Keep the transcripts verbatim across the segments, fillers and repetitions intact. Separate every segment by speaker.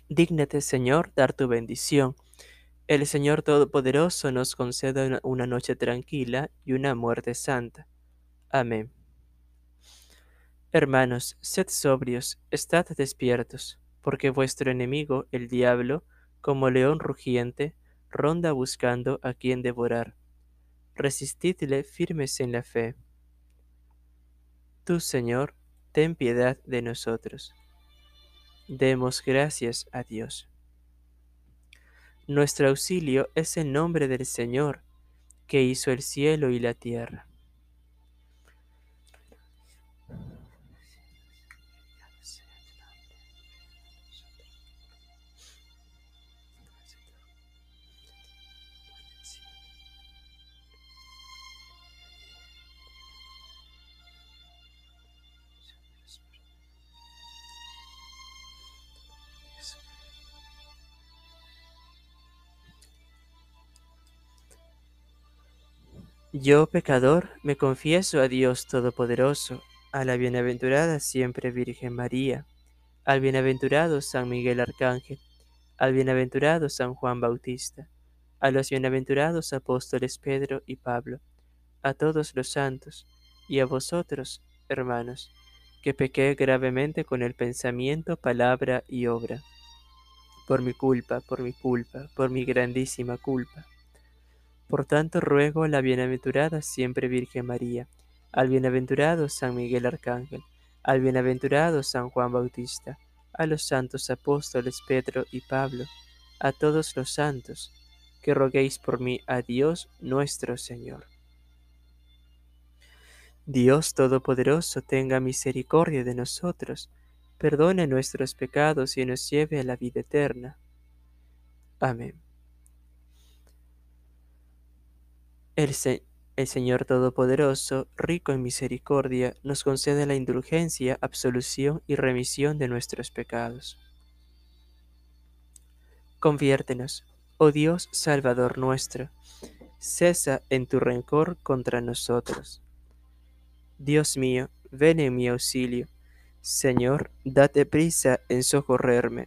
Speaker 1: Dígnate, Señor, dar tu bendición. El Señor Todopoderoso nos conceda una una noche tranquila y una muerte santa. Amén. Hermanos, sed sobrios, estad despiertos, porque vuestro enemigo, el diablo, como león rugiente, ronda buscando a quien devorar. Resistidle firmes en la fe. Tú, Señor, ten piedad de nosotros. Demos gracias a Dios. Nuestro auxilio es el nombre del Señor, que hizo el cielo y la tierra. Yo, pecador, me confieso a Dios Todopoderoso, a la bienaventurada siempre Virgen María, al bienaventurado San Miguel Arcángel, al bienaventurado San Juan Bautista, a los bienaventurados apóstoles Pedro y Pablo, a todos los santos, y a vosotros, hermanos, que pequé gravemente con el pensamiento, palabra y obra. Por mi culpa, por mi culpa, por mi grandísima culpa. Por tanto ruego a la bienaventurada siempre Virgen María, al bienaventurado San Miguel Arcángel, al bienaventurado San Juan Bautista, a los santos apóstoles Pedro y Pablo, a todos los santos, que roguéis por mí a Dios nuestro Señor. Dios Todopoderoso tenga misericordia de nosotros, perdone nuestros pecados y nos lleve a la vida eterna. Amén. El, Se- el Señor Todopoderoso, rico en misericordia, nos concede la indulgencia, absolución y remisión de nuestros pecados. Conviértenos, oh Dios Salvador nuestro, cesa en tu rencor contra nosotros. Dios mío, ven en mi auxilio. Señor, date prisa en socorrerme.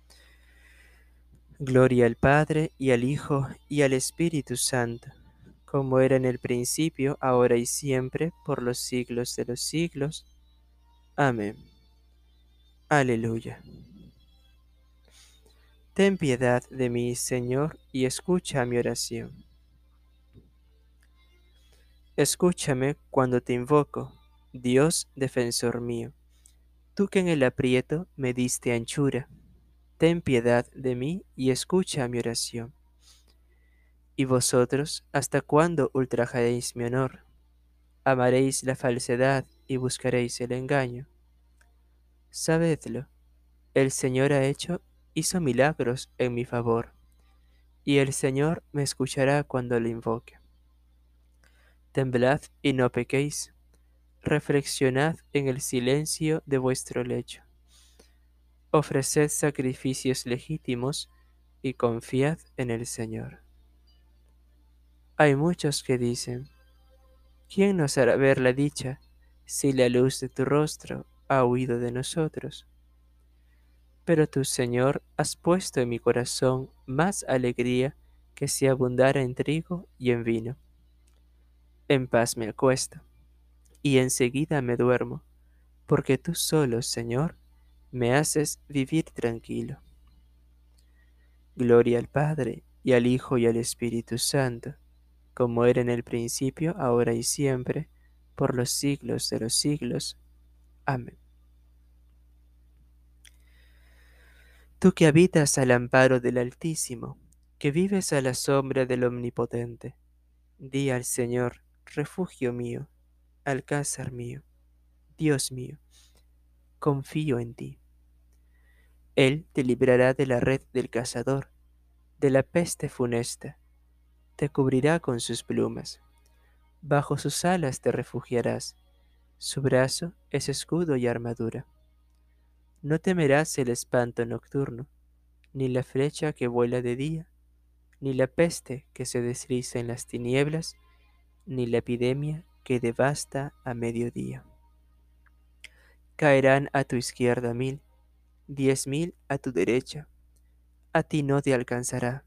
Speaker 1: Gloria al Padre, y al Hijo, y al Espíritu Santo, como era en el principio, ahora y siempre, por los siglos de los siglos. Amén. Aleluya. Ten piedad de mí, Señor, y escucha mi oración. Escúchame cuando te invoco, Dios defensor mío. Tú que en el aprieto me diste anchura, ten piedad de mí y escucha mi oración. Y vosotros, ¿hasta cuándo ultrajaréis mi honor? Amaréis la falsedad y buscaréis el engaño. Sabedlo, el Señor ha hecho, hizo milagros en mi favor, y el Señor me escuchará cuando le invoque. Temblad y no pequéis, reflexionad en el silencio de vuestro lecho. Ofreced sacrificios legítimos y confiad en el Señor. Hay muchos que dicen, ¿quién nos hará ver la dicha si la luz de tu rostro ha huido de nosotros? Pero tú, Señor, has puesto en mi corazón más alegría que si abundara en trigo y en vino. En paz me acuesto, y enseguida me duermo, porque tú solo, Señor, me haces vivir tranquilo. Gloria al Padre, y al Hijo, y al Espíritu Santo, como era en el principio, ahora y siempre, por los siglos de los siglos. Amén. Tú que habitas al amparo del Altísimo, que vives a la sombra del Omnipotente, di al Señor, refugio mío, alcázar mío, Dios mío, confío en ti. Él te librará de la red del cazador, de la peste funesta, te cubrirá con sus plumas, bajo sus alas te refugiarás, su brazo es escudo y armadura. No temerás el espanto nocturno, ni la flecha que vuela de día, ni la peste que se desliza en las tinieblas, ni la epidemia que devasta a mediodía. Caerán a tu izquierda mil, diez mil a tu derecha, a ti no te alcanzará.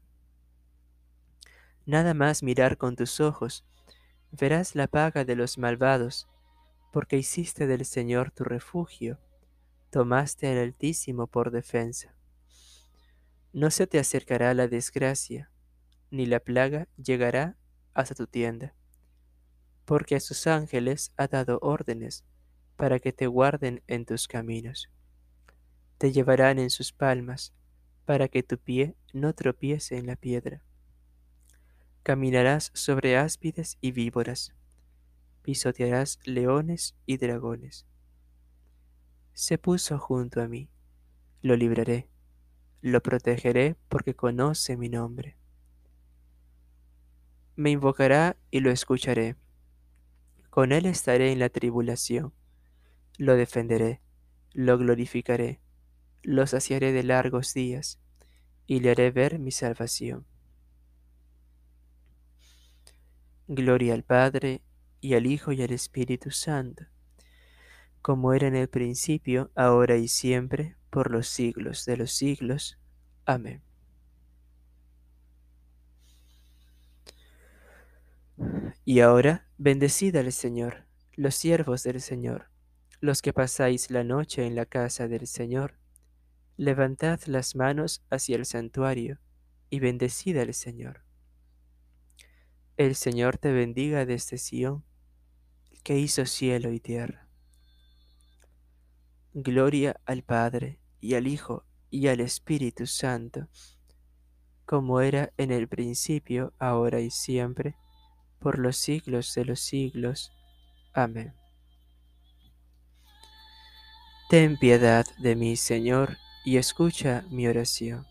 Speaker 1: Nada más mirar con tus ojos, verás la paga de los malvados, porque hiciste del Señor tu refugio, tomaste al Altísimo por defensa. No se te acercará la desgracia, ni la plaga llegará hasta tu tienda, porque a sus ángeles ha dado órdenes para que te guarden en tus caminos. Te llevarán en sus palmas, para que tu pie no tropiece en la piedra. Caminarás sobre áspides y víboras, pisotearás leones y dragones. Se puso junto a mí, lo libraré, lo protegeré porque conoce mi nombre. Me invocará y lo escucharé. Con él estaré en la tribulación. Lo defenderé, lo glorificaré, lo saciaré de largos días y le haré ver mi salvación. Gloria al Padre, y al Hijo, y al Espíritu Santo, como era en el principio, ahora y siempre, por los siglos de los siglos. Amén. Y ahora, bendecid al Señor, los siervos del Señor, los que pasáis la noche en la casa del Señor. Levantad las manos hacia el santuario, y bendecid al Señor. El Señor te bendiga desde Sión, que hizo cielo y tierra. Gloria al Padre, y al Hijo, y al Espíritu Santo, como era en el principio, ahora y siempre, por los siglos de los siglos. Amén. Ten piedad de mí, Señor, y escucha mi oración.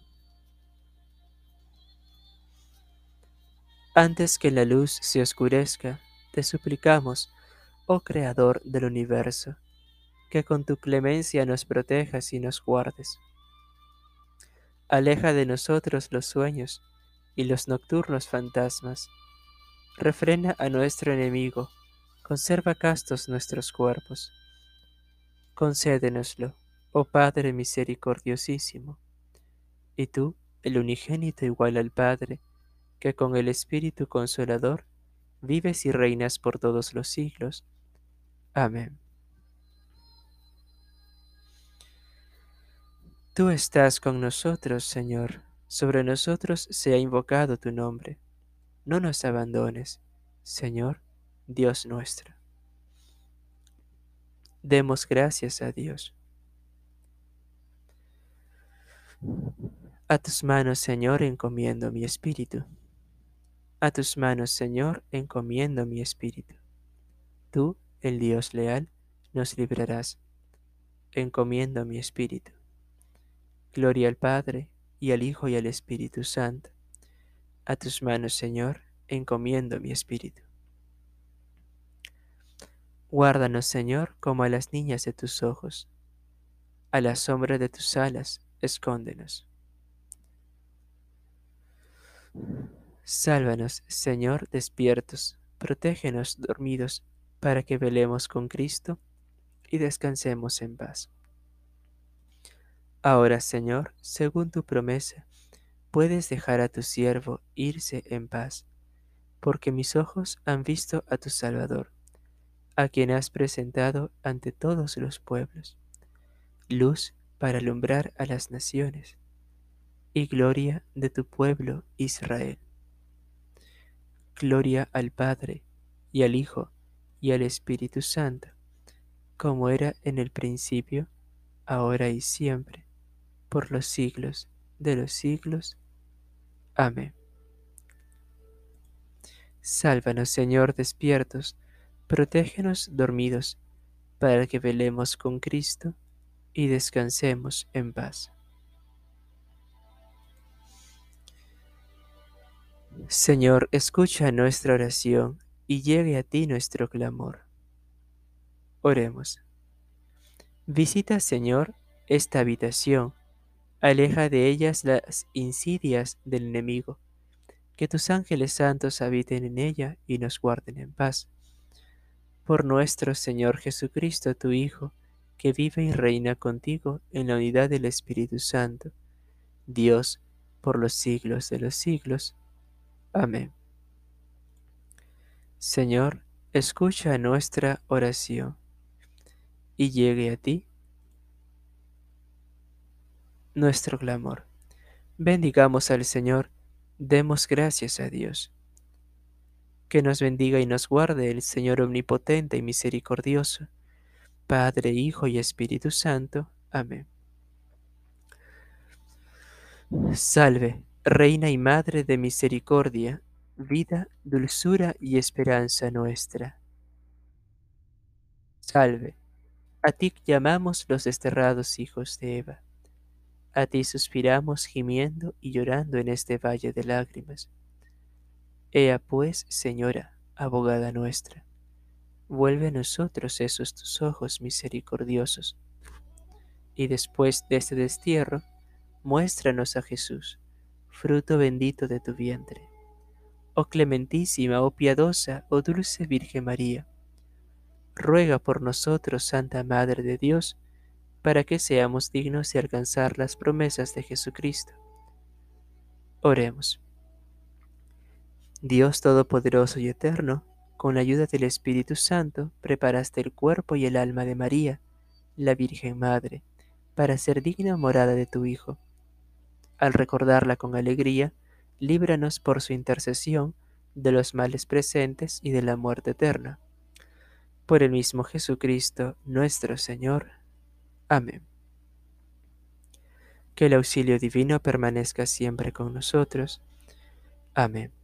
Speaker 1: Antes que la luz se oscurezca, te suplicamos, oh Creador del universo, que con tu clemencia nos protejas y nos guardes. Aleja de nosotros los sueños y los nocturnos fantasmas. Refrena a nuestro enemigo, conserva castos nuestros cuerpos. Concédenoslo, oh Padre misericordiosísimo. Y tú, el unigénito igual al Padre, que con el Espíritu Consolador vives y reinas por todos los siglos. Amén. Tú estás con nosotros, Señor, sobre nosotros se ha invocado tu nombre. No nos abandones, Señor, Dios nuestro. Demos gracias a Dios. A tus manos, Señor, encomiendo mi espíritu. A tus manos, Señor, encomiendo mi espíritu. Tú, el Dios leal, nos librarás. Encomiendo mi espíritu. Gloria al Padre, y al Hijo, y al Espíritu Santo. A tus manos, Señor, encomiendo mi espíritu. Guárdanos, Señor, como a las niñas de tus ojos. A la sombra de tus alas, escóndenos. Sálvanos, Señor, despiertos, protégenos dormidos, para que velemos con Cristo y descansemos en paz. Ahora, Señor, según tu promesa, puedes dejar a tu siervo irse en paz, porque mis ojos han visto a tu Salvador, a quien has presentado ante todos los pueblos, luz para alumbrar a las naciones, y gloria de tu pueblo Israel. Gloria al Padre, y al Hijo, y al Espíritu Santo, como era en el principio, ahora y siempre, por los siglos de los siglos. Amén. Sálvanos, Señor, despiertos, protégenos dormidos, para que velemos con Cristo y descansemos en paz. Señor, escucha nuestra oración y llegue a ti nuestro clamor. Oremos. Visita, Señor, esta habitación, aleja de ellas las insidias del enemigo, que tus ángeles santos habiten en ella y nos guarden en paz. Por nuestro Señor Jesucristo, tu Hijo, que vive y reina contigo en la unidad del Espíritu Santo, Dios por los siglos de los siglos. Amén. Señor, escucha nuestra oración y llegue a ti nuestro clamor. Bendigamos al Señor, demos gracias a Dios. Que nos bendiga y nos guarde el Señor omnipotente y misericordioso, Padre, Hijo y Espíritu Santo. Amén. Salve, Reina y Madre de misericordia, vida, dulzura y esperanza nuestra. Salve, a ti llamamos los desterrados hijos de Eva. A ti suspiramos gimiendo y llorando en este valle de lágrimas. Ea pues, Señora, abogada nuestra, vuelve a nosotros esos tus ojos misericordiosos, y después de este destierro, muéstranos a Jesús, fruto bendito de tu vientre. Oh clementísima, oh piadosa, oh dulce Virgen María, ruega por nosotros, Santa Madre de Dios, para que seamos dignos de alcanzar las promesas de Jesucristo. Oremos. Dios Todopoderoso y Eterno, con la ayuda del Espíritu Santo, preparaste el cuerpo y el alma de María, la Virgen Madre, para ser digna morada de tu Hijo. Al recordarla con alegría, líbranos por su intercesión de los males presentes y de la muerte eterna. Por el mismo Jesucristo nuestro Señor. Amén. Que el auxilio divino permanezca siempre con nosotros. Amén.